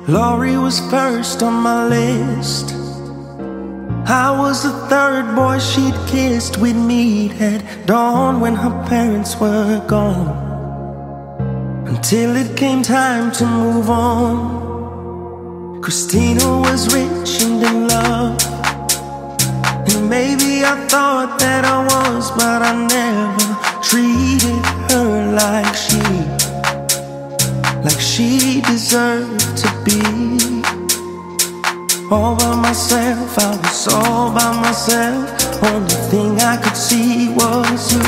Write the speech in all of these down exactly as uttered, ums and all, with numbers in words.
Laurie was first on my list. I was the third boy she'd kissed. We'd meet at dawn when her parents were gone, until it came time to move on. Christina was rich and in love, and maybe I thought that I was, but I never treated her like she Like she deserved to be. All by myself, I was all by myself. Only thing I could see was you.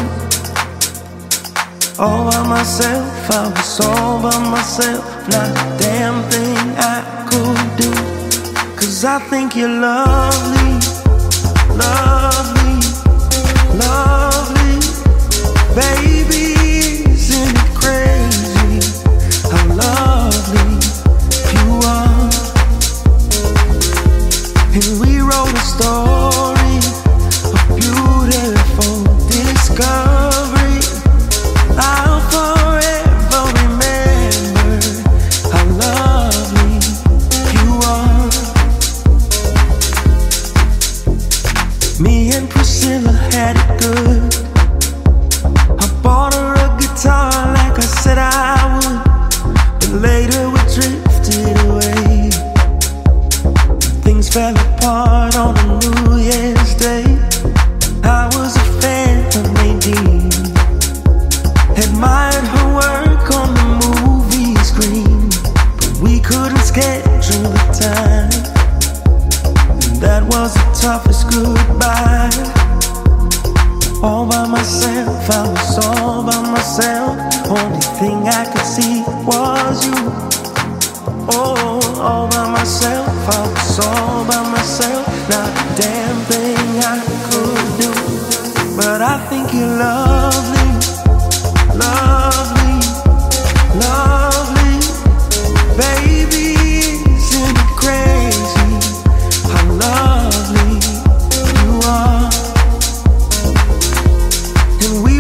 All by myself, I was all by myself. Not a damn thing I could do. Cause I think you're lovely, lovely, lovely. Baby, isn't it crazy how lovely you are? And we wrote a story, a beautiful discovery. I'll forever remember how lovely you are. Me and Priscilla had it good. I bought her a guitar like I said I would, but later we drifted away. Things fell apart on a New Year's Day. I was a fan of Nadine, admired her work on the movie screen, but we couldn't schedule the time, and that was the toughest goodbye. All by myself, I was all by myself. Only thing I could see was you. Oh, all by myself, I was all by myself. Not a damn thing I could do. But I think you're lovely, lovely, lovely. Baby, isn't it crazy how lovely you are? And we